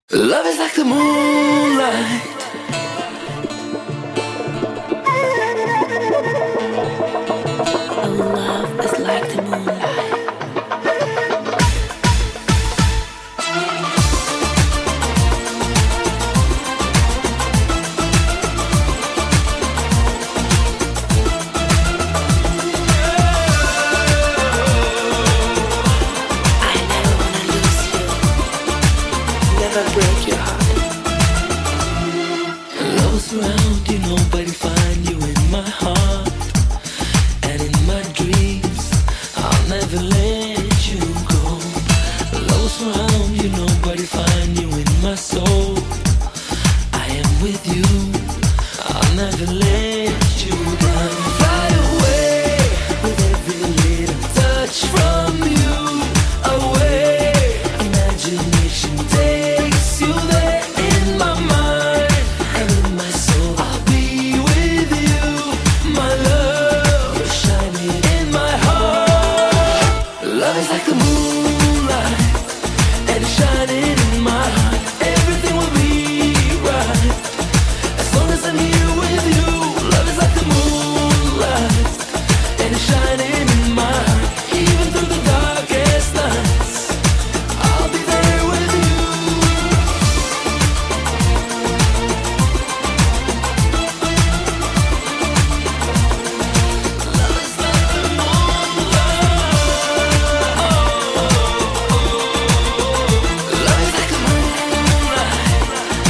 Love is like the moonlight. Oh, love is like the moonlight. Break your heart. Love is around you, nobody find you in my heart. And in my dreams, I'll never let you go. Love is around you, nobody find you in my soul. I am with you, I'll never let you down. Fly away with every little touch from you. Away, imagination takes you there in my mind and in my soul. I'll be with you, my love. You're shining in my heart. Love is like the moonlight, and it's shining in my heart. Everything will be right as long as I'm here with you. Love is like the moonlight, and it's shining in my heart. Even through the darkest nights, I'll be there with you. Love is like the moonlight. Love is like the moonlight.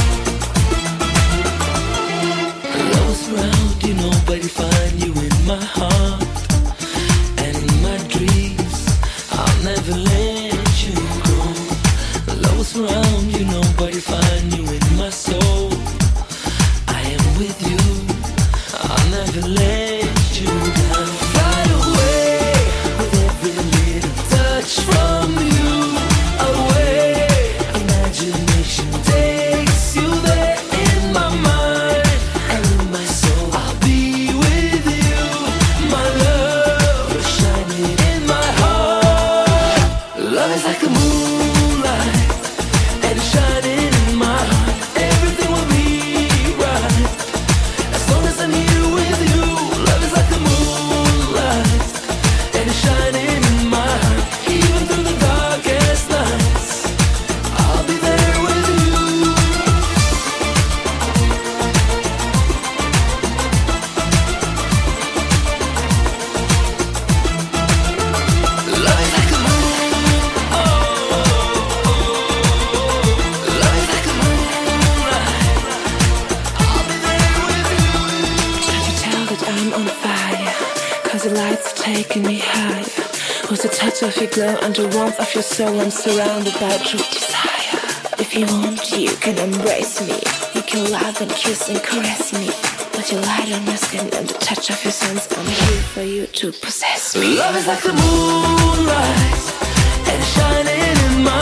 Love is around you, nobody find you in my heart. And in my dreams, I'll never let you go. Love is around you, nobody find you in my soul. I am with you, I'll never let you down. Fly away with every little touch from you. Away, imagination takes you there in my mind and in my soul. I'll be with you, my love. You're shining in my heart. Love is like the moonlight, and it's shining in my heart. Everything will be right as long as I'm here with you. Love is like the moonlight, and it's shining in my heart. Even through the darkest nights, I'll be there with you. Love is like a moon. Love is like a moonlight. I'll be there with you. Can't you tell that I'm on fire? Cause the lights are taking me higher. With the touch of your glow and the warmth of your soul, I'm surrounded by true desire. If you want, you can embrace me. You can love and kiss and caress me. Put your light on my skin and the touch of your sense, I'm here for you to possess me. Love is like the moonlight, and it's shining in my